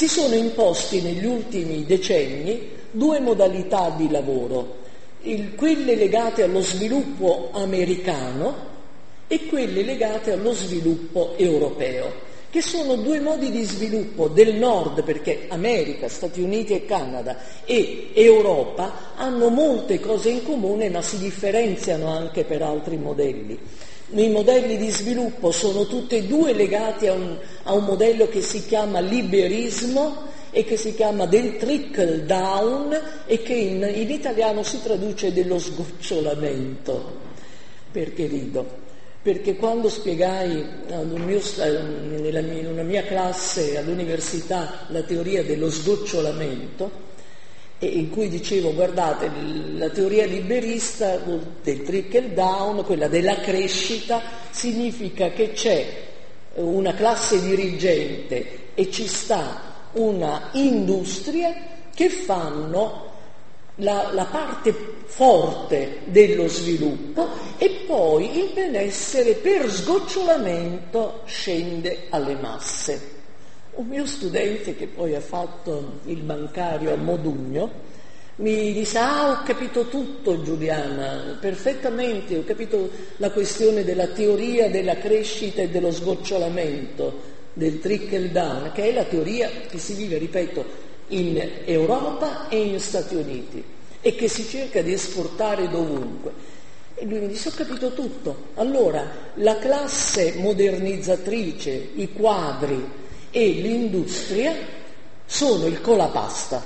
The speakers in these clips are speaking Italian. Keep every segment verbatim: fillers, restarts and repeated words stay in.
si sono imposti negli ultimi decenni due modalità di lavoro, il, quelle legate allo sviluppo americano e quelle legate allo sviluppo europeo, che sono due modi di sviluppo del nord, perché America, Stati Uniti e Canada e Europa hanno molte cose in comune, ma si differenziano anche per altri modelli. I modelli di sviluppo sono tutti e due legati a un, a un modello che si chiama liberismo e che si chiama del trickle down e che in, in italiano si traduce dello sgocciolamento. Perché rido? Perché quando spiegai ad un mio, nella mia, in una mia classe all'università la teoria dello sgocciolamento, e in cui dicevo, guardate, la teoria liberista del trickle down, quella della crescita, significa che c'è una classe dirigente e ci sta una industria che fanno La, la parte forte dello sviluppo e poi il benessere per sgocciolamento scende alle masse. Un mio studente che poi ha fatto il bancario a Modugno mi disse: ah, ho capito tutto Giuliana, perfettamente, ho capito la questione della teoria della crescita e dello sgocciolamento, del trickle down, che è la teoria che si vive, ripeto, in Europa e in Stati Uniti e che si cerca di esportare dovunque. E lui mi disse: ho capito tutto. Allora la classe modernizzatrice, i quadri e l'industria sono il colapasta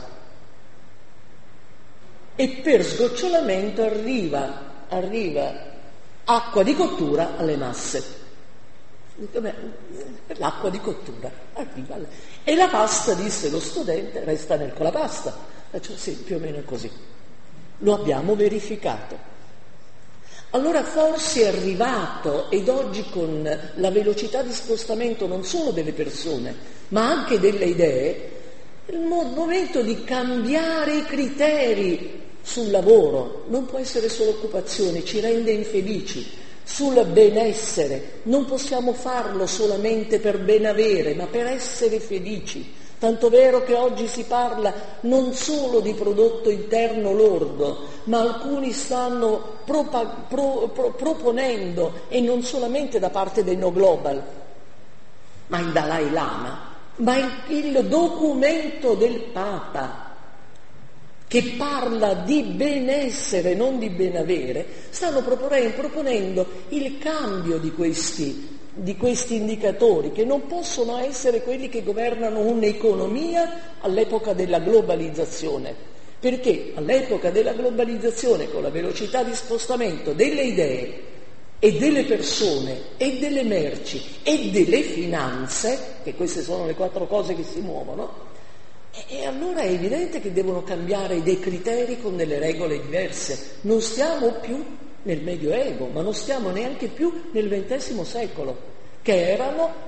e per sgocciolamento arriva, arriva acqua di cottura alle masse. L'acqua di cottura arriva e la pasta, disse lo studente, resta nel colapasta. Cioè, sì, più o meno è così. Lo abbiamo verificato. Allora forse è arrivato, ed oggi con la velocità di spostamento non solo delle persone, ma anche delle idee, il momento di cambiare i criteri sul lavoro. Non può essere solo occupazione, ci rende infelici. Sul benessere, non possiamo farlo solamente per ben avere, ma per essere felici. Tanto vero che oggi si parla non solo di prodotto interno lordo, ma alcuni stanno propa- pro- pro- proponendo, e non solamente da parte dei No Global, ma il Dalai Lama, ma il, il documento del Papa, che parla di benessere, non di benavere, stanno proponendo, proponendo il cambio di questi, di questi indicatori, che non possono essere quelli che governano un'economia all'epoca della globalizzazione, perché all'epoca della globalizzazione, con la velocità di spostamento delle idee e delle persone e delle merci e delle finanze, che queste sono le quattro cose che si muovono, e allora è evidente che devono cambiare dei criteri con delle regole diverse. Non stiamo più nel Medioevo, ma non stiamo neanche più nel ventesimo secolo, che erano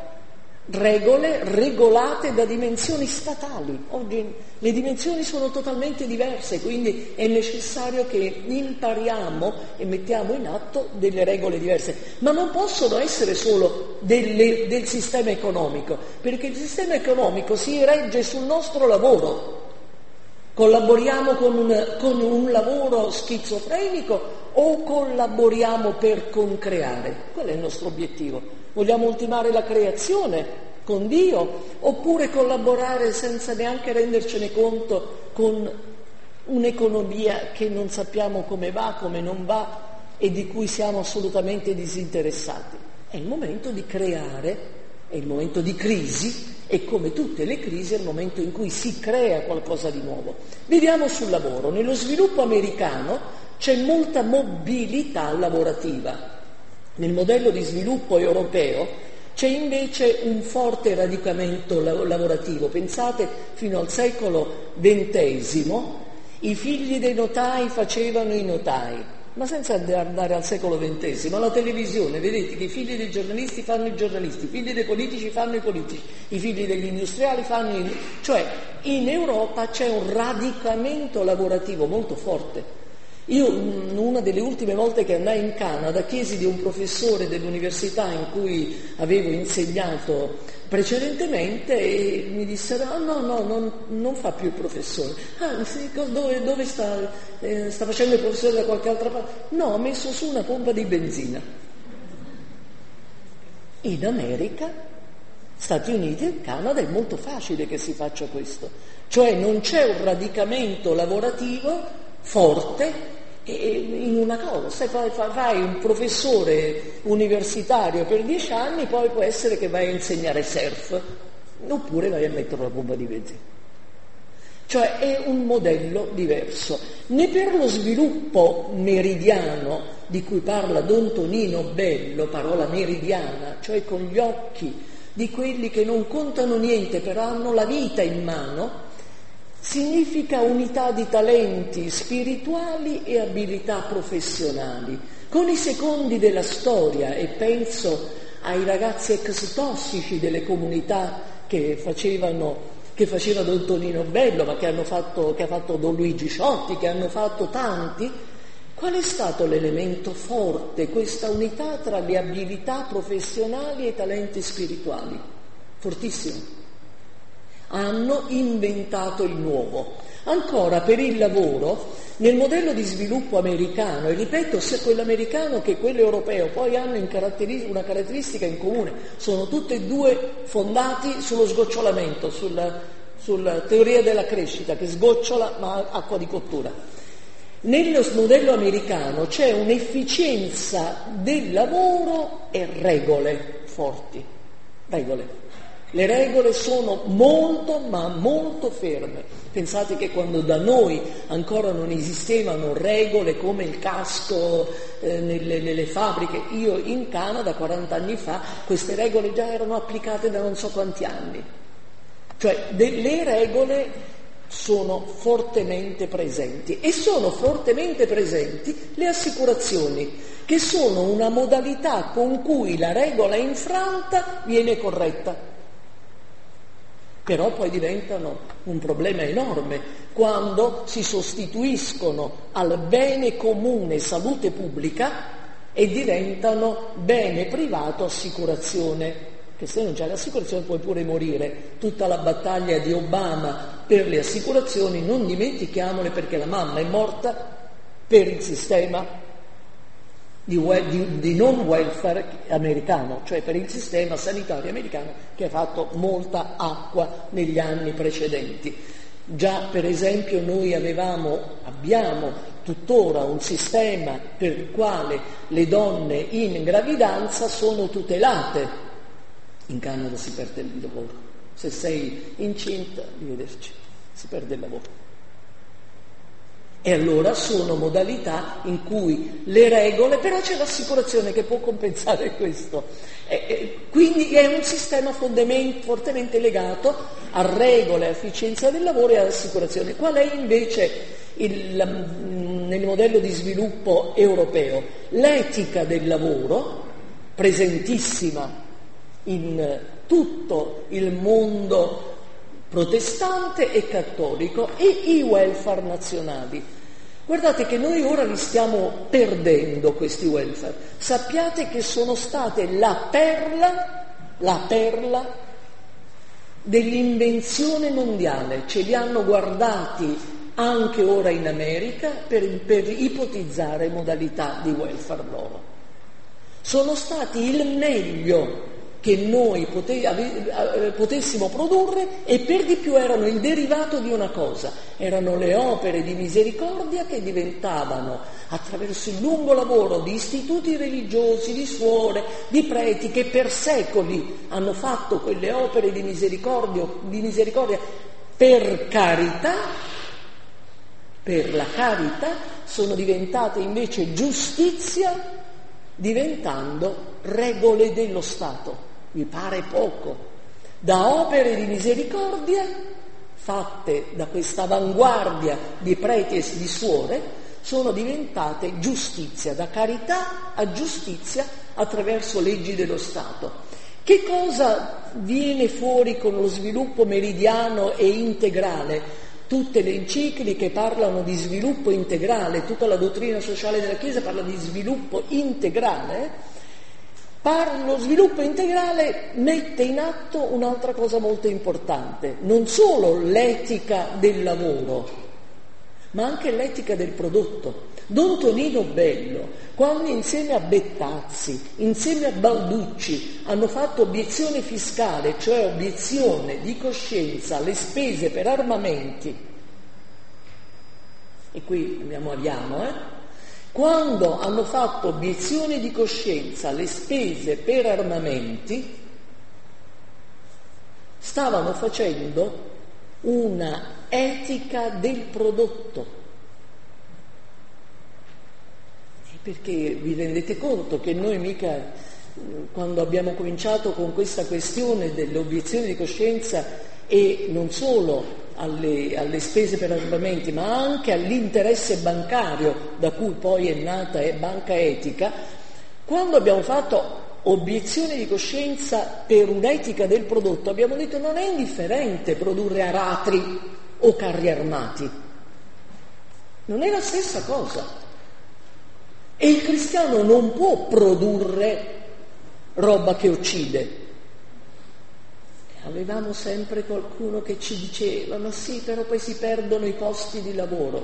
regole regolate da dimensioni statali. Oggi le dimensioni sono totalmente diverse, quindi è necessario che impariamo e mettiamo in atto delle regole diverse, ma non possono essere solo delle, del sistema economico, perché il sistema economico si regge sul nostro lavoro. Collaboriamo con un, con un lavoro schizofrenico o collaboriamo per concreare? Qual è il nostro obiettivo? Vogliamo ultimare la creazione con Dio oppure collaborare senza neanche rendercene conto con un'economia che non sappiamo come va, come non va e di cui siamo assolutamente disinteressati? È il momento di creare, è il momento di crisi e come tutte le crisi è il momento in cui si crea qualcosa di nuovo. Vediamo sul lavoro. Nello sviluppo americano c'è molta mobilità lavorativa. Nel modello di sviluppo europeo c'è invece un forte radicamento lavorativo. Pensate, fino al secolo ventesimo i figli dei notai facevano i notai, ma senza andare al secolo ventesimo, alla televisione vedete che i figli dei giornalisti fanno i giornalisti, i figli dei politici fanno i politici, i figli degli industriali fanno i... cioè in Europa c'è un radicamento lavorativo molto forte. Io, una delle ultime volte che andai in Canada, chiesi di un professore dell'università in cui avevo insegnato Precedentemente eh, mi dissero, ah no, no, non, non fa più il professore. Ah, sì, dove, dove sta? Eh, sta facendo il professore da qualche altra parte? No, ha messo su una pompa di benzina. In America, Stati Uniti e Canada è molto facile che si faccia questo. Cioè non c'è un radicamento lavorativo forte in una cosa. Se fai, fai un professore universitario per dieci anni, poi può essere che vai a insegnare surf, oppure vai a mettere una pompa di benzina. Cioè è un modello diverso. Né per lo sviluppo meridiano di cui parla Don Tonino Bello, parola meridiana, cioè con gli occhi di quelli che non contano niente, però hanno la vita in mano, significa unità di talenti spirituali e abilità professionali. Con i secondi della storia, e penso ai ragazzi ex tossici delle comunità che facevano, che faceva Don Tonino Bello, ma che hanno fatto, che ha fatto Don Luigi Ciotti, che hanno fatto tanti, qual è stato l'elemento forte, questa unità tra le abilità professionali e i talenti spirituali? Fortissimo. Hanno inventato il nuovo. Ancora per il lavoro, nel modello di sviluppo americano, e ripeto sia quello americano che quello europeo, poi hanno in caratteri- una caratteristica in comune, sono tutti e due fondati sullo sgocciolamento, sulla, sulla teoria della crescita che sgocciola ma ha acqua di cottura. Nello modello americano c'è un'efficienza del lavoro e regole forti, regole. Le regole sono molto, ma molto ferme. Pensate che quando da noi ancora non esistevano regole come il casco eh, nelle, nelle fabbriche, io in Canada quaranta anni fa, queste regole già erano applicate da non so quanti anni. Cioè de- le regole sono fortemente presenti e sono fortemente presenti le assicurazioni, che sono una modalità con cui la regola infranta viene corretta. Però poi diventano un problema enorme quando si sostituiscono al bene comune salute pubblica e diventano bene privato assicurazione, che se non c'è l'assicurazione puoi pure morire. Tutta la battaglia di Obama per le assicurazioni, non dimentichiamole, perché la mamma è morta per il sistema Di, di, di non welfare americano, cioè per il sistema sanitario americano che ha fatto molta acqua negli anni precedenti. Già per esempio noi avevamo, abbiamo tuttora un sistema per il quale le donne in gravidanza sono tutelate. In Canada si perde il lavoro, se sei incinta, arrivederci, si perde il lavoro. E allora sono modalità in cui le regole, però c'è l'assicurazione che può compensare questo. E, e, quindi è un sistema fortemente legato a regole, a efficienza del lavoro e all'assicurazione. Qual è invece il, nel modello di sviluppo europeo? L'etica del lavoro, presentissima in tutto il mondo protestante e cattolico, e i welfare nazionali. Guardate che noi ora li stiamo perdendo questi welfare. Sappiate che sono state la perla, la perla dell'invenzione mondiale. Ce li hanno guardati anche ora in America per, per ipotizzare modalità di welfare loro. Sono stati il meglio che noi pote- ave- potessimo produrre, e per di più erano il derivato di una cosa, erano le opere di misericordia che diventavano, attraverso il lungo lavoro di istituti religiosi, di suore, di preti, che per secoli hanno fatto quelle opere di misericordia, di misericordia per carità, per la carità, sono diventate invece giustizia, diventando regole dello Stato. Mi pare poco. Da opere di misericordia fatte da questa avanguardia di preti e di suore sono diventate giustizia, da carità a giustizia attraverso leggi dello Stato. Che cosa viene fuori con lo sviluppo meridiano e integrale? Tutte le encicliche parlano di sviluppo integrale, tutta la dottrina sociale della Chiesa parla di sviluppo integrale. Par- lo sviluppo integrale mette in atto un'altra cosa molto importante, non solo l'etica del lavoro, ma anche l'etica del prodotto. Don Tonino Bello, quando insieme a Bettazzi, insieme a Balducci, hanno fatto obiezione fiscale, cioè obiezione di coscienza alle spese per armamenti, e qui andiamo a Viano, eh? Quando hanno fatto obiezione di coscienza alle spese per armamenti, stavano facendo una etica del prodotto. Perché vi rendete conto che noi mica, quando abbiamo cominciato con questa questione dell'obiezione di coscienza e non solo alle, alle spese per armamenti, ma anche all'interesse bancario, da cui poi è nata è Banca Etica, quando abbiamo fatto obiezione di coscienza per un'etica del prodotto, abbiamo detto non è indifferente produrre aratri o carri armati, non è la stessa cosa. E il cristiano non può produrre roba che uccide. Avevamo sempre qualcuno che ci diceva, ma sì, però poi si perdono i posti di lavoro.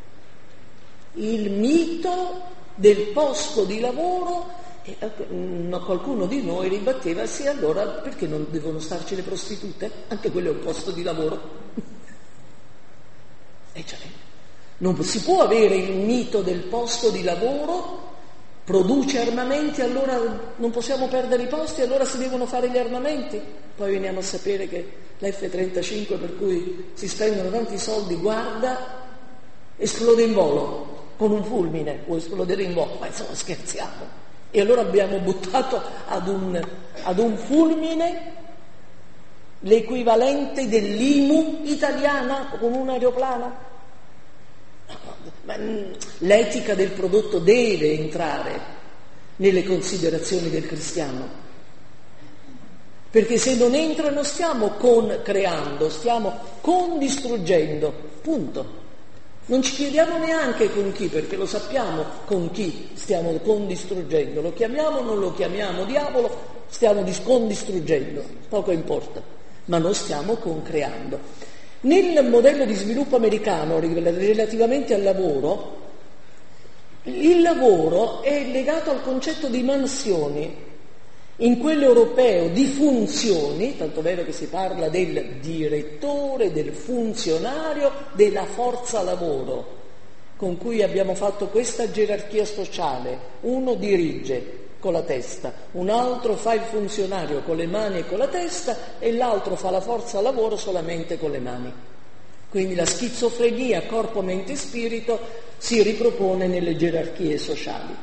Il mito del posto di lavoro, e qualcuno di noi ribatteva, sì, allora perché non devono starci le prostitute? Anche quello è un posto di lavoro. E cioè, non si può avere il mito del posto di lavoro, produce armamenti, allora non possiamo perdere i posti, allora si devono fare gli armamenti. Poi veniamo a sapere che l'F trentacinque, per cui si spendono tanti soldi, guarda, esplode in volo, con un fulmine può esplodere in volo, ma insomma scherziamo. E allora abbiamo buttato ad un, ad un fulmine l'equivalente dell'I M U italiana con un aeroplano. Ma l'etica del prodotto deve entrare nelle considerazioni del cristiano, perché se non entra non stiamo con creando, stiamo con distruggendo, punto. Non ci chiediamo neanche con chi, perché lo sappiamo con chi stiamo con distruggendo, lo chiamiamo o non lo chiamiamo diavolo, stiamo con distruggendo, poco importa, ma non stiamo con creando. Nel modello di sviluppo americano relativamente al lavoro, il lavoro è legato al concetto di mansioni, in quello europeo di funzioni, tanto vero che si parla del direttore, del funzionario, della forza lavoro, con cui abbiamo fatto questa gerarchia sociale. Uno dirige con la testa, un altro fa il funzionario con le mani e con la testa e l'altro fa la forza lavoro solamente con le mani. Quindi la schizofrenia corpo, mente e spirito si ripropone nelle gerarchie sociali.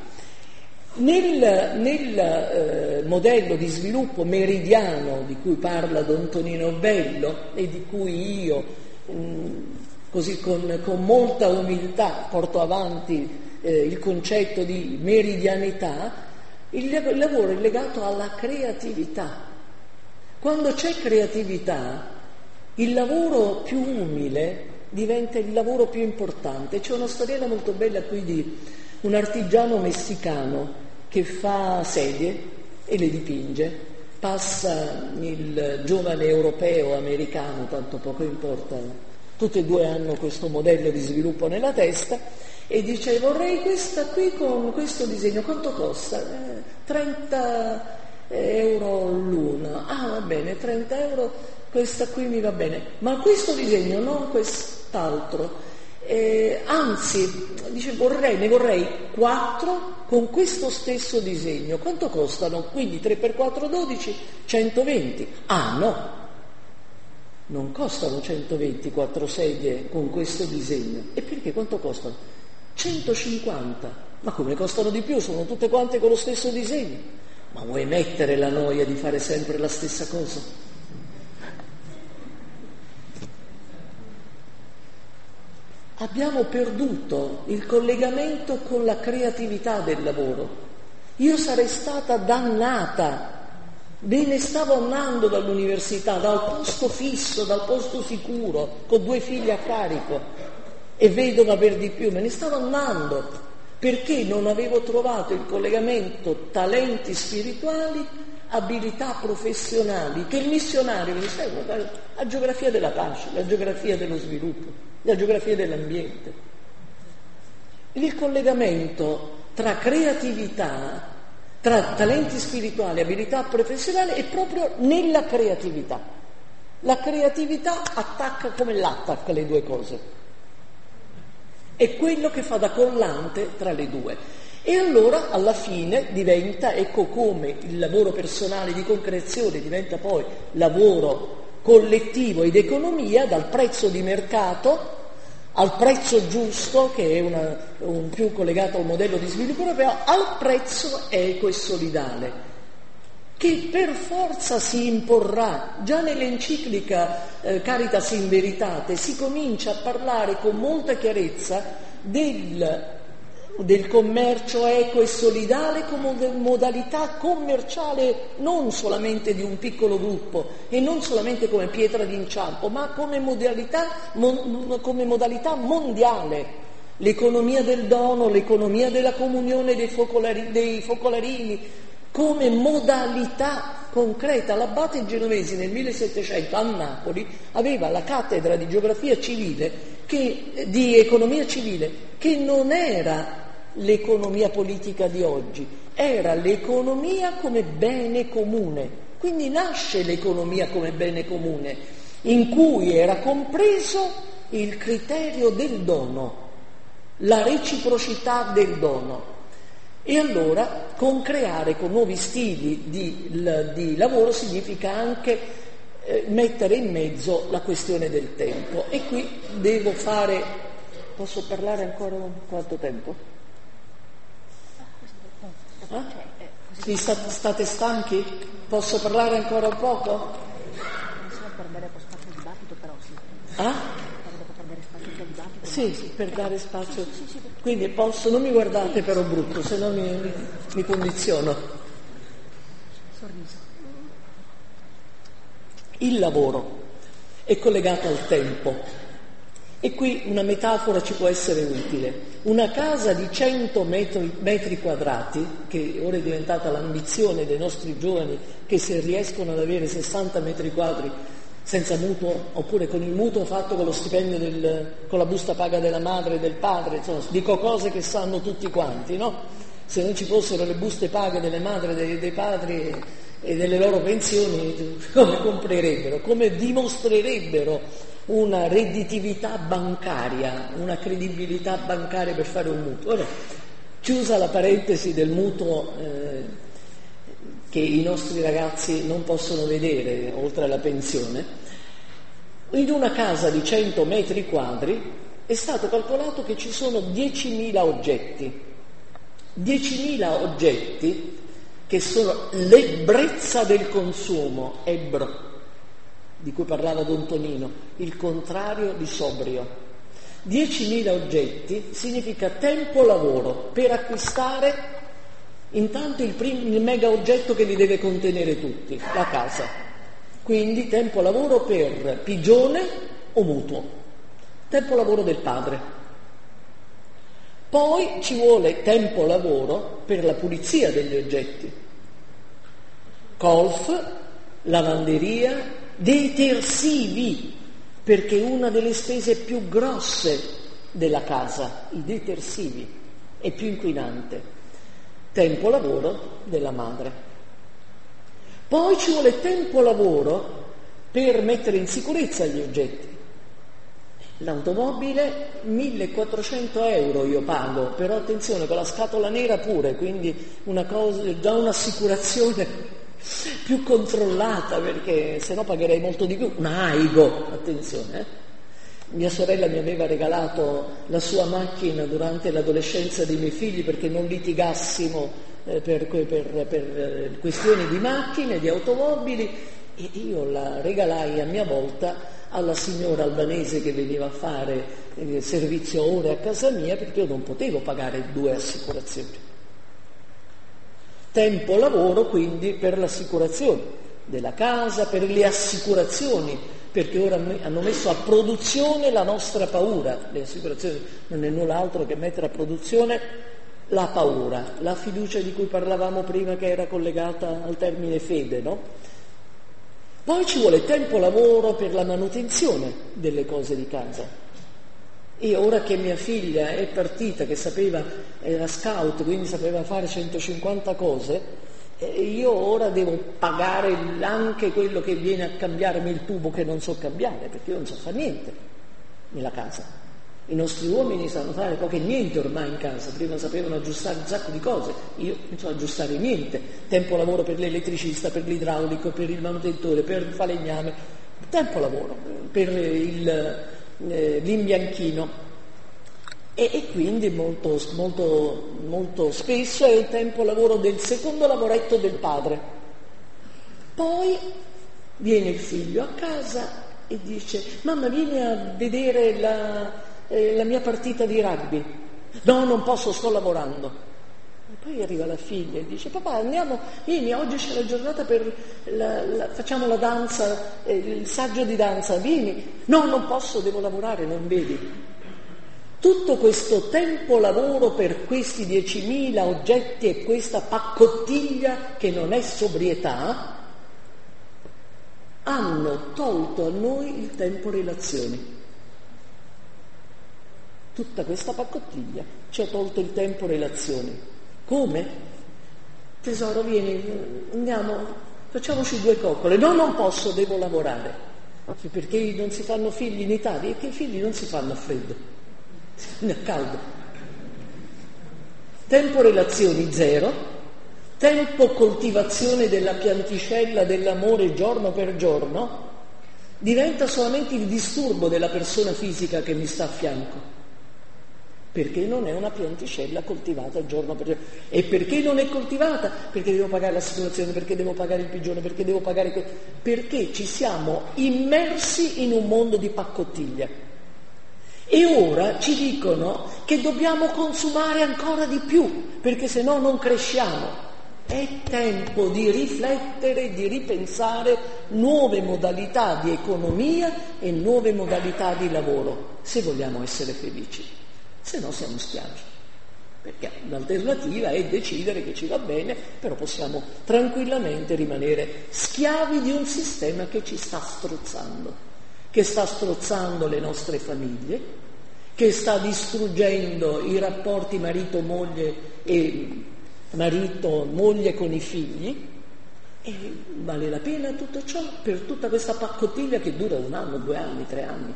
Nel, nel eh, modello di sviluppo meridiano di cui parla Don Tonino Bello e di cui io mh, così con, con molta umiltà porto avanti eh, il concetto di meridianità, il, il lavoro è legato alla creatività. Quando c'è creatività, il lavoro più umile diventa il lavoro più importante. C'è una storiella molto bella qui di un artigiano messicano che fa sedie e le dipinge, passa il giovane europeo americano, tanto poco importa, tutti e due hanno questo modello di sviluppo nella testa, e dice vorrei questa qui con questo disegno, quanto costa? Eh, trenta euro l'una. Ah, va bene, trenta euro, questa qui mi va bene, ma questo disegno, non quest'altro. Eh, anzi, dice vorrei, ne vorrei quattro con questo stesso disegno. Quanto costano? Quindi tre per quattro, dodici, centoventi. Ah no, non costano centoventi quattro sedie con questo disegno. E perché? Quanto costano? centocinquanta. Ma come costano di più? Sono tutte quante con lo stesso disegno. Ma vuoi mettere la noia di fare sempre la stessa cosa? Abbiamo perduto il collegamento con la creatività del lavoro. Io sarei stata dannata, me ne stavo andando dall'università, dal posto fisso, dal posto sicuro, con due figli a carico e vedova per di più, me ne stavo andando, perché non avevo trovato il collegamento talenti spirituali, abilità professionali, che il missionario mi dice, guarda, la geografia della pace, la geografia dello sviluppo, la geografia dell'ambiente. Il collegamento tra creatività, tra talenti spirituali e abilità professionali è proprio nella creatività. La creatività attacca come l'attacca le due cose. È quello che fa da collante tra le due. E allora alla fine diventa, ecco come il lavoro personale di concrezione diventa poi lavoro collettivo ed economia, dal prezzo di mercato al prezzo giusto, che è una, un più collegato al modello di sviluppo europeo, al prezzo equo e solidale, che per forza si imporrà. Già nell'enciclica eh, Caritas in Veritate si comincia a parlare con molta chiarezza del, del commercio equo e solidale come modalità commerciale non solamente di un piccolo gruppo e non solamente come pietra d'inciampo, ma come modalità, mon, come modalità mondiale. L'economia del dono, l'economia della comunione dei, focolari, dei focolarini, come modalità concreta. L'abate Genovesi nel millesettecento a Napoli aveva la cattedra di geografia civile, che, di economia civile, che non era l'economia politica di oggi, era l'economia come bene comune. Quindi nasce l'economia come bene comune, in cui era compreso il criterio del dono, la reciprocità del dono. E allora concreare con nuovi stili di, di lavoro significa anche eh, mettere in mezzo la questione del tempo. E qui devo fare... Posso parlare ancora quanto tempo? Eh? Sì, state, state stanchi? Posso parlare ancora un poco? Per dare spazio al dibattito, però sì. Ah? Per dare spazio al dibattito. Sì, sì, per dare spazio. Quindi posso, non mi guardate però brutto, se no mi, mi, mi condiziono. Sorriso. Il lavoro è collegato al tempo. E qui una metafora ci può essere utile. Una casa di cento metri, metri quadrati, che ora è diventata l'ambizione dei nostri giovani, che se riescono ad avere sessanta metri quadri senza mutuo, oppure con il mutuo fatto con lo stipendio, del, con la busta paga della madre e del padre, insomma, dico cose che sanno tutti quanti, no? Se non ci fossero le buste paghe delle madri e dei, dei padri e delle loro pensioni, come comprerebbero, come dimostrerebbero una redditività bancaria, una credibilità bancaria per fare un mutuo. Ora, chiusa la parentesi del mutuo eh, che i nostri ragazzi non possono vedere oltre alla pensione, in una casa di cento metri quadri è stato calcolato che ci sono diecimila oggetti, diecimila oggetti che sono l'ebbrezza del consumo, ebbro, di cui parlava Don Tonino, il contrario di sobrio. diecimila oggetti significa tempo lavoro per acquistare intanto il, prim- il mega oggetto che li deve contenere tutti, la casa. Quindi tempo lavoro per pigione o mutuo, tempo lavoro del padre. Poi ci vuole tempo lavoro per la pulizia degli oggetti, colf, lavanderia, detersivi, perché una delle spese più grosse della casa, i detersivi, è più inquinante. Tempo lavoro della madre. Poi ci vuole tempo lavoro per mettere in sicurezza gli oggetti. L'automobile millequattrocento euro io pago, però attenzione, con la scatola nera pure, quindi una cosa, già un'assicurazione più controllata, perché sennò pagherei molto di più. Una Aigo, attenzione, eh? Mia sorella mi aveva regalato la sua macchina durante l'adolescenza dei miei figli perché non litigassimo eh, per, per, per questioni di macchine, di automobili, e io la regalai a mia volta alla signora albanese che veniva a fare eh, servizio ore a casa mia, perché io non potevo pagare due assicurazioni. Tempo lavoro quindi per l'assicurazione della casa, per le assicurazioni, perché ora hanno messo a produzione la nostra paura. Le assicurazioni non è nulla altro che mettere a produzione la paura, la fiducia di cui parlavamo prima che era collegata al termine fede, no? Poi ci vuole tempo lavoro per la manutenzione delle cose di casa. E ora che mia figlia è partita, che sapeva, era scout, quindi sapeva fare centocinquanta cose, eh, io ora devo pagare anche quello che viene a cambiarmi il tubo che non so cambiare, perché io non so fare niente nella casa. I nostri uomini sanno fare poco e niente ormai in casa, prima sapevano aggiustare un sacco di cose, io non so aggiustare niente, tempo lavoro per l'elettricista, per l'idraulico, per il manutentore, per il falegname, tempo lavoro per il, eh, l'imbianchino e, e quindi molto, molto, molto spesso è il tempo lavoro del secondo lavoretto del padre. Poi viene il figlio a casa e dice: mamma, vieni a vedere la... la mia partita di rugby. No, non posso, sto lavorando. E poi arriva la figlia e dice: papà, andiamo, vieni, oggi c'è la giornata per la, la, facciamo la danza, eh, il saggio di danza, vieni. No, non posso, devo lavorare, non vedi? Tutto questo tempo lavoro per questi diecimila oggetti e questa paccottiglia che non è sobrietà hanno tolto a noi il tempo relazioni. Tutta questa paccottiglia ci ha tolto il tempo relazioni. Come? Tesoro, vieni, andiamo, facciamoci due coccole. No, non posso, devo lavorare. Perché non si fanno figli in Italia? Perché i figli non si fanno a freddo, si fanno a caldo. Tempo relazioni zero, tempo coltivazione della pianticella dell'amore giorno per giorno diventa solamente il disturbo della persona fisica che mi sta a fianco. Perché non è una pianticella coltivata giorno per giorno. E perché non è coltivata? Perché devo pagare l'assicurazione, perché devo pagare il pigione, perché devo pagare... Que- perché ci siamo immersi in un mondo di paccottiglia. E ora ci dicono che dobbiamo consumare ancora di più, perché se no non cresciamo. È tempo di riflettere, di ripensare nuove modalità di economia e nuove modalità di lavoro, se vogliamo essere felici. Se no siamo schiavi, perché l'alternativa è decidere che ci va bene, però possiamo tranquillamente rimanere schiavi di un sistema che ci sta strozzando, che sta strozzando le nostre famiglie, che sta distruggendo i rapporti marito-moglie e marito-moglie con i figli. E vale la pena tutto ciò per tutta questa paccottiglia che dura un anno, due anni, tre anni?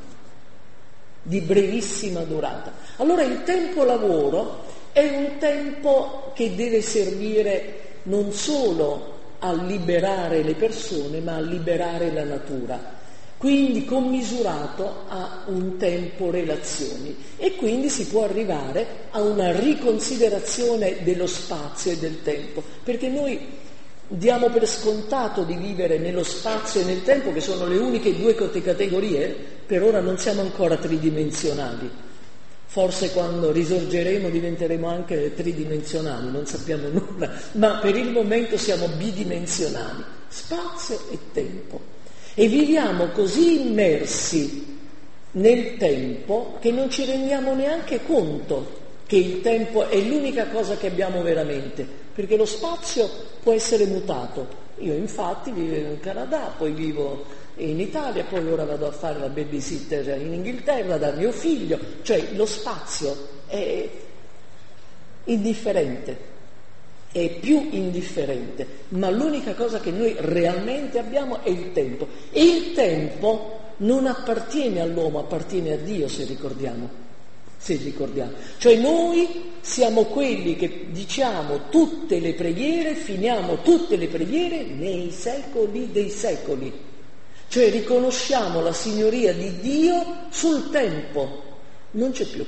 Di brevissima durata. Allora il tempo lavoro è un tempo che deve servire non solo a liberare le persone, ma a liberare la natura, quindi commisurato a un tempo relazioni, e quindi si può arrivare a una riconsiderazione dello spazio e del tempo, perché noi diamo per scontato di vivere nello spazio e nel tempo, che sono le uniche due categorie. Per ora non siamo ancora tridimensionali, forse quando risorgeremo diventeremo anche tridimensionali, non sappiamo nulla, ma per il momento siamo bidimensionali, spazio e tempo, e viviamo così immersi nel tempo che non ci rendiamo neanche conto che il tempo è l'unica cosa che abbiamo veramente, perché lo spazio può essere mutato. Io infatti vivo in Canada, poi vivo in Italia, poi ora vado a fare la babysitter in Inghilterra da mio figlio, cioè lo spazio è indifferente, è più indifferente, ma l'unica cosa che noi realmente abbiamo è il tempo, e il tempo non appartiene all'uomo, appartiene a Dio, se ricordiamo. Se ricordiamo, cioè noi siamo quelli che diciamo tutte le preghiere, finiamo tutte le preghiere nei secoli dei secoli, cioè riconosciamo la signoria di Dio sul tempo, non c'è più.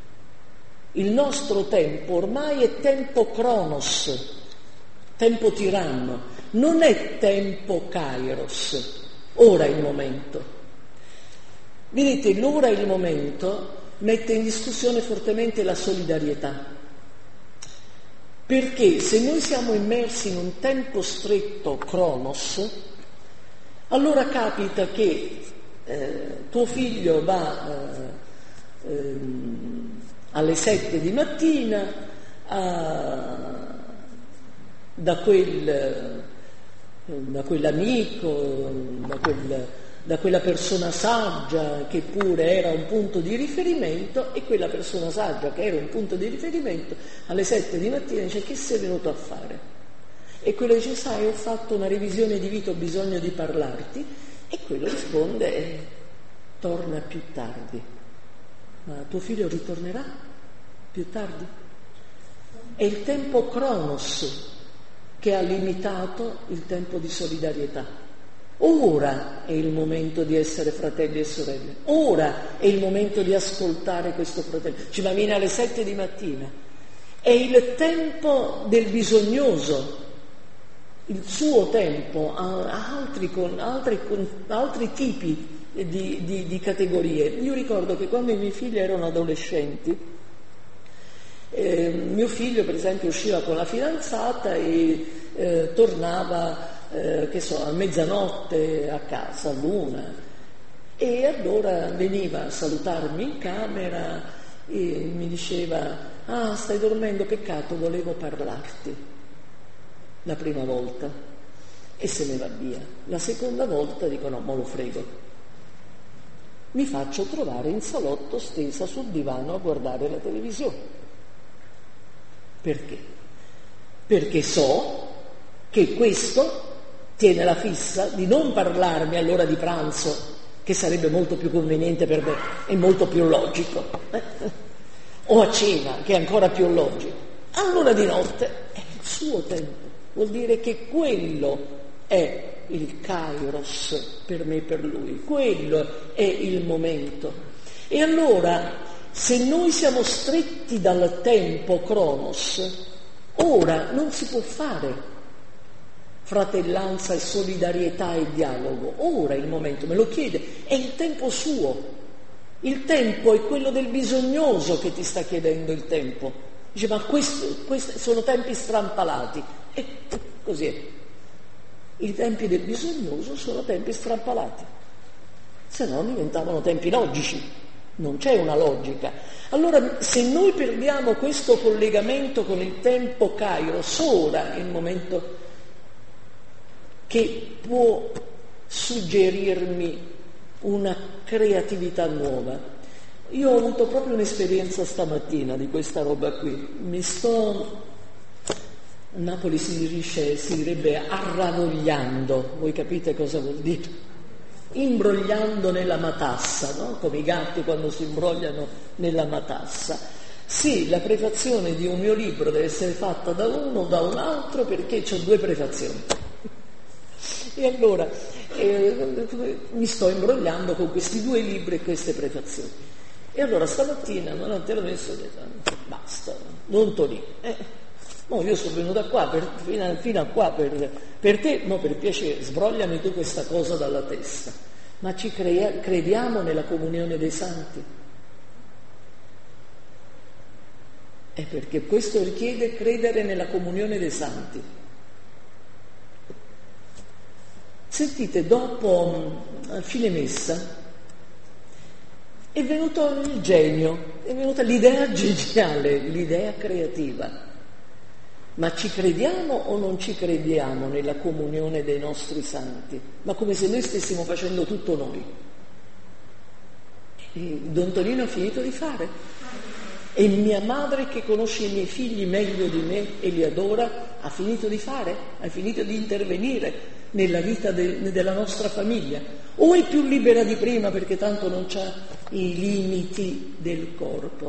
Il nostro tempo ormai è tempo cronos, tempo tiranno, non è tempo kairos, ora è il momento. Vedete, l'ora è il momento mette in discussione fortemente la solidarietà, perché se noi siamo immersi in un tempo stretto, cronos, allora capita che eh, tuo figlio va eh, eh, alle sette di mattina, a, da, quel, da quell'amico, da, quel, da quella persona saggia che pure era un punto di riferimento, e quella persona saggia che era un punto di riferimento alle sette di mattina dice: che sei venuto a fare? E quello dice: sai, ho fatto una revisione di vita, ho bisogno di parlarti. E quello risponde: eh, torna più tardi. Ma tuo figlio ritornerà più tardi? È il tempo Cronos che ha limitato il tempo di solidarietà. Ora è il momento di essere fratelli e sorelle, ora è il momento di ascoltare questo fratello. Ci va bene alle sette di mattina, è il tempo del bisognoso, il suo tempo ha altri, con, altri, con, altri tipi di, di, di categorie. Io ricordo che quando i miei figli erano adolescenti, eh, mio figlio per esempio usciva con la fidanzata e eh, tornava Eh, che so, a mezzanotte a casa, all'una, e allora veniva a salutarmi in camera e mi diceva: ah, stai dormendo, peccato, volevo parlarti. La prima volta, e se ne va via. La seconda volta dico: no, mo lo frego, mi faccio trovare in salotto stesa sul divano a guardare la televisione. Perché? Perché so che questo tiene la fissa di non parlarmi all'ora di pranzo, che sarebbe molto più conveniente per me e molto più logico, o a cena, che è ancora più logico. All'ora di notte è il suo tempo, vuol dire che quello è il kairos per me e per lui, quello è il momento. E allora, se noi siamo stretti dal tempo Cronos, ora non si può fare fratellanza e solidarietà e dialogo. Ora è il momento, me lo chiede, è il tempo suo. Il tempo è quello del bisognoso che ti sta chiedendo il tempo. Dice: ma questo, questi sono tempi strampalati. E così è. I tempi del bisognoso sono tempi strampalati. Se no diventavano tempi logici. Non c'è una logica. Allora, se noi perdiamo questo collegamento con il tempo kairos, ora è il momento che può suggerirmi una creatività nuova. Io ho avuto proprio un'esperienza stamattina di questa roba qui. Mi sto, a Napoli si dice, si direbbe arravogliando, voi capite cosa vuol dire? Imbrogliando nella matassa, no? Come i gatti quando si imbrogliano nella matassa. Sì, la prefazione di un mio libro deve essere fatta da uno o da un altro, perché c'ho due prefazioni. E allora eh, mi sto imbrogliando con questi due libri e queste prefazioni. E allora stamattina non te l'ho messo e ho detto: basta, non Tonì. Eh, no, io sono venuta qua per, fino, a, fino a qua per, per te, no, per piacere, sbrogliami tu questa cosa dalla testa. Ma ci crea, crediamo nella comunione dei santi? È perché questo richiede credere nella comunione dei santi. Sentite, dopo a fine messa è venuto il genio, è venuta l'idea geniale, l'idea creativa. Ma ci crediamo o non ci crediamo nella comunione dei nostri santi? Ma come se noi stessimo facendo tutto noi. E Don Tonino ha finito di fare. E mia madre, che conosce i miei figli meglio di me e li adora, ha finito di fare, ha finito di intervenire nella vita de, della nostra famiglia, o è più libera di prima perché tanto non c'ha i limiti del corpo,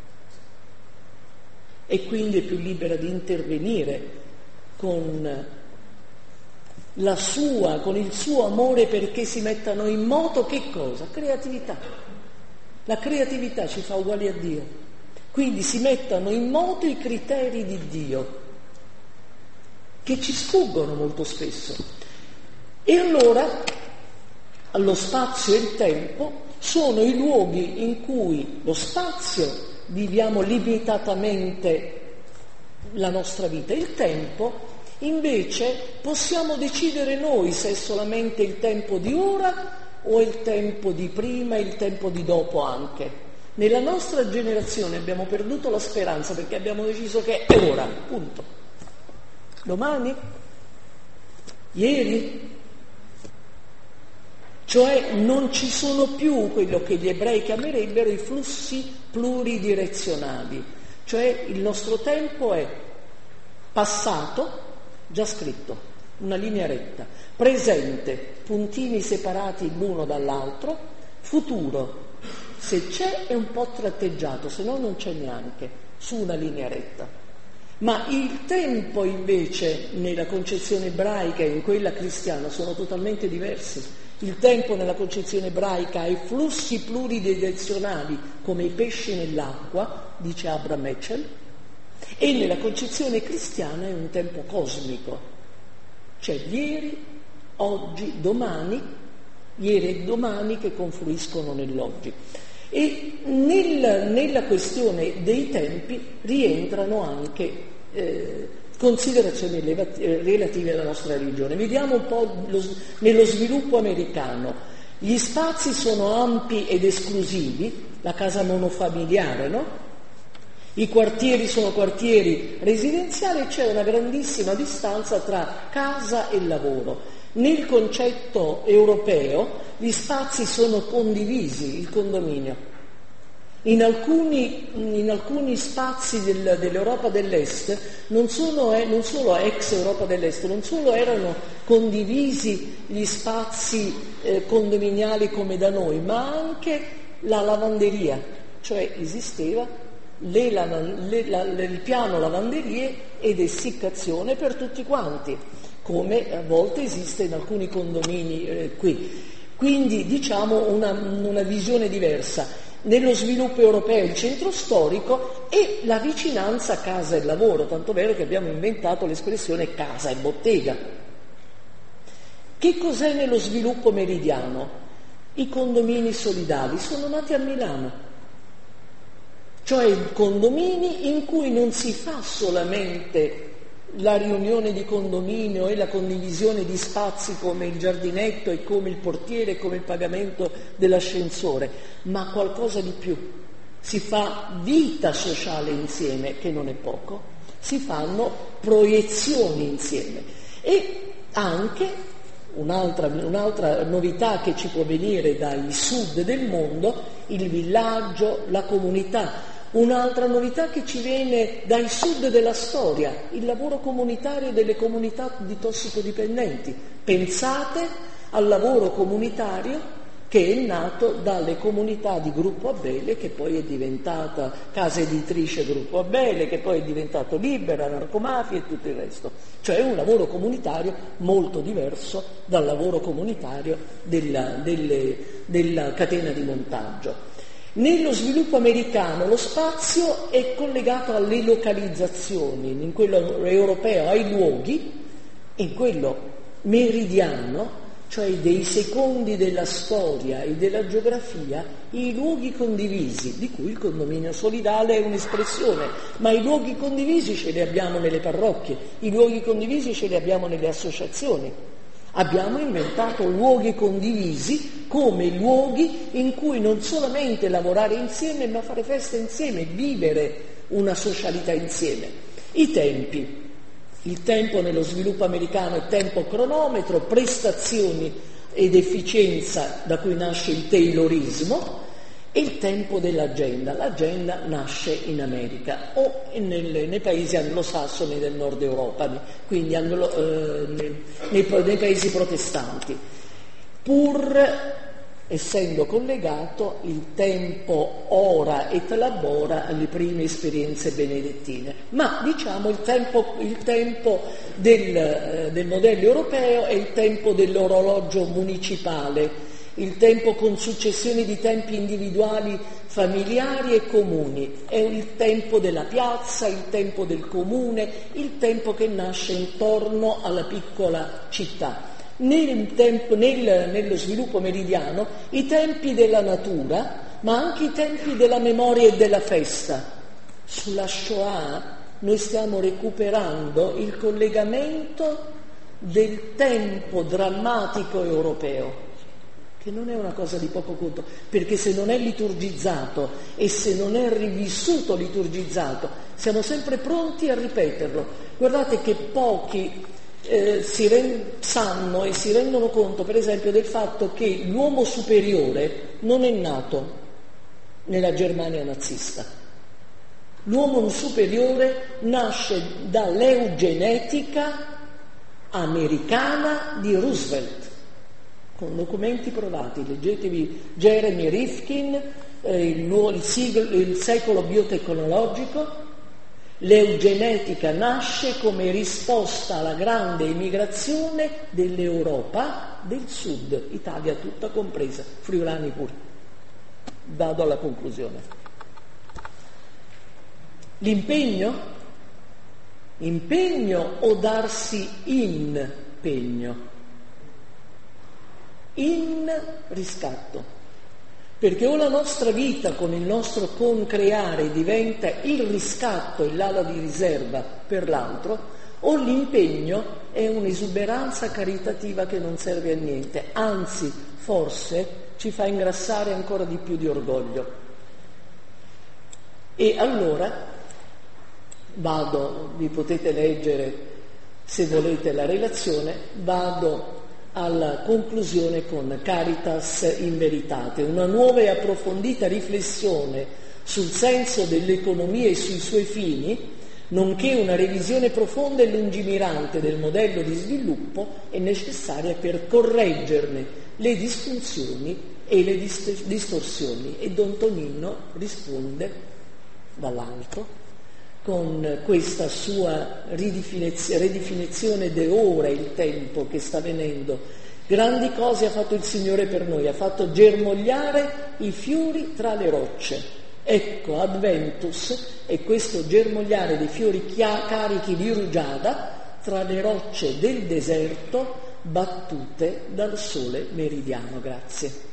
e quindi è più libera di intervenire con la sua, con il suo amore, perché si mettano in moto che cosa? Creatività. La creatività ci fa uguali a Dio, quindi si mettano in moto i criteri di Dio che ci sfuggono molto spesso. E allora lo spazio e il tempo sono i luoghi in cui lo spazio viviamo limitatamente la nostra vita, il tempo invece possiamo decidere noi se è solamente il tempo di ora o il tempo di prima e il tempo di dopo anche. Nella nostra generazione abbiamo perduto la speranza perché abbiamo deciso che è ora, punto. Domani? Ieri? Cioè non ci sono più quello che gli ebrei chiamerebbero i flussi pluridirezionali, cioè il nostro tempo è passato, già scritto, una linea retta, presente, puntini separati l'uno dall'altro, futuro, se c'è è un po' tratteggiato, se no non c'è neanche, su una linea retta. Ma il tempo invece nella concezione ebraica e in quella cristiana sono totalmente diversi. Il tempo nella concezione ebraica ha i flussi pluridirezionali come i pesci nell'acqua, dice Abraham Mitchell, e nella concezione cristiana è un tempo cosmico, cioè ieri, oggi, domani, ieri e domani che confluiscono nell'oggi. E nel, nella questione dei tempi rientrano anche eh, considerazioni relative alla nostra religione. Vediamo un po' lo, nello sviluppo americano. Gli spazi sono ampi ed esclusivi, la casa monofamiliare, no? I quartieri sono quartieri residenziali e c'è una grandissima distanza tra casa e lavoro. Nel concetto europeo gli spazi sono condivisi, il condominio. In alcuni, in alcuni spazi del, dell'Europa dell'Est, non, sono, eh, non solo ex Europa dell'Est, non solo erano condivisi gli spazi eh, condominiali come da noi, ma anche la lavanderia, cioè esisteva le, la, le, la, il piano lavanderie ed essiccazione per tutti quanti, come a volte esiste in alcuni condomini eh, qui. Quindi diciamo una, una visione diversa. Nello sviluppo europeo il centro storico e la vicinanza casa e lavoro, tanto vero che abbiamo inventato l'espressione casa e bottega. Che cos'è nello sviluppo meridiano? I condomini solidali sono nati a Milano, cioè condomini in cui non si fa solamente la riunione di condominio e la condivisione di spazi come il giardinetto e come il portiere e come il pagamento dell'ascensore, ma qualcosa di più. Si fa vita sociale insieme, che non è poco, si fanno proiezioni insieme e anche un'altra, un'altra novità che ci può venire dai sud del mondo, il villaggio, la comunità. Un'altra novità che ci viene dai sud della storia, il lavoro comunitario delle comunità di tossicodipendenti. Pensate al lavoro comunitario che è nato dalle comunità di Gruppo Abele, che poi è diventata casa editrice Gruppo Abele, che poi è diventato Libera, Narcomafia e tutto il resto. Cioè un lavoro comunitario molto diverso dal lavoro comunitario della, delle, della catena di montaggio. Nello sviluppo americano lo spazio è collegato alle localizzazioni, in quello europeo ai luoghi, in quello meridiano, cioè dei secondi della storia e della geografia, i luoghi condivisi, di cui il condominio solidale è un'espressione, ma i luoghi condivisi ce li abbiamo nelle parrocchie, i luoghi condivisi ce li abbiamo nelle associazioni. Abbiamo inventato luoghi condivisi come luoghi in cui non solamente lavorare insieme, ma fare festa insieme, vivere una socialità insieme. I tempi. Il tempo nello sviluppo americano è tempo cronometro, prestazioni ed efficienza, da cui nasce il Taylorismo, e il tempo dell'agenda. L'agenda nasce in America o nel, nei paesi anglosassoni del nord Europa, quindi anglo, eh, nei, nei, nei paesi protestanti, pur essendo collegato il tempo ora et labora alle prime esperienze benedettine. Ma diciamo il tempo, il tempo del, eh, del modello europeo è il tempo dell'orologio municipale, il tempo con successioni di tempi individuali, familiari e comuni, è il tempo della piazza, il tempo del comune, il tempo che nasce intorno alla piccola città. Nel tempo, nel, nello sviluppo meridiano i tempi della natura, ma anche i tempi della memoria e della festa. Sulla Shoah noi stiamo recuperando il collegamento del tempo drammatico europeo, che non è una cosa di poco conto, perché se non è liturgizzato e se non è rivissuto liturgizzato, siamo sempre pronti a ripeterlo. Guardate che pochi eh, si rend- sanno e si rendono conto, per esempio, del fatto che l'uomo superiore non è nato nella Germania nazista. L'uomo superiore nasce dall'eugenetica americana di Roosevelt, con documenti provati. Leggetevi Jeremy Rifkin, eh, il, il, siglo, il secolo biotecnologico. L'eugenetica nasce come risposta alla grande emigrazione dell'Europa del Sud, Italia tutta compresa, friulani pure. Vado alla conclusione. L'impegno? Impegno o darsi impegno? In riscatto. Perché o la nostra vita con il nostro concreare diventa il riscatto e l'ala di riserva per l'altro, o l'impegno è un'esuberanza caritativa che non serve a niente, anzi forse ci fa ingrassare ancora di più di orgoglio. E allora vado, vi potete leggere se volete la relazione, vado alla conclusione con Caritas in Veritate, una nuova e approfondita riflessione sul senso dell'economia e sui suoi fini, nonché una revisione profonda e lungimirante del modello di sviluppo è necessaria per correggerne le disfunzioni e le dist- distorsioni. E Don Tonino risponde dall'alto con questa sua ridefinizione, ridefinizione dell'ora e il tempo che sta venendo. Grandi cose ha fatto il Signore per noi, ha fatto germogliare i fiori tra le rocce. Ecco, Adventus è questo germogliare dei fiori chia- carichi di rugiada tra le rocce del deserto battute dal sole meridiano. Grazie.